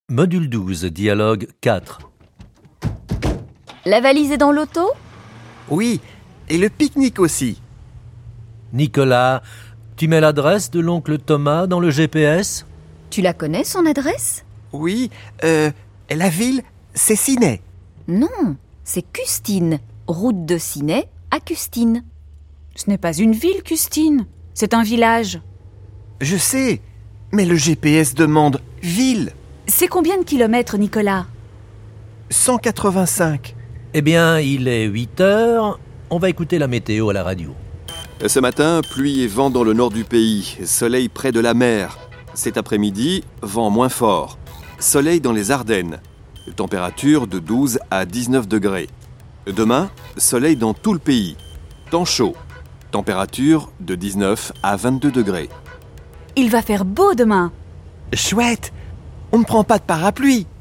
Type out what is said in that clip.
Module 12, dialogue 4. La valise est dans l'auto ? Oui, et le pique-nique aussi. Nicolas, tu mets l'adresse de l'oncle Thomas dans le GPS ? Tu la connais, son adresse ? Oui, la ville, c'est Ciney. Non, c'est Custine, route de Ciney à Custine. Ce n'est pas une ville, Custine, c'est un village. Je sais, mais le GPS demande ville. C'est combien de kilomètres, Nicolas ? 185. Eh bien, il est 8 heures. On va écouter la météo à la radio. Ce matin, pluie et vent dans le nord du pays, soleil près de la mer. Cet après-midi, vent moins fort. Soleil dans les Ardennes. Température de 12 à 19 degrés. Demain, soleil dans tout le pays. Temps chaud. Température de 19 à 22 degrés. Il va faire beau demain. Chouette, on ne prend pas de parapluie.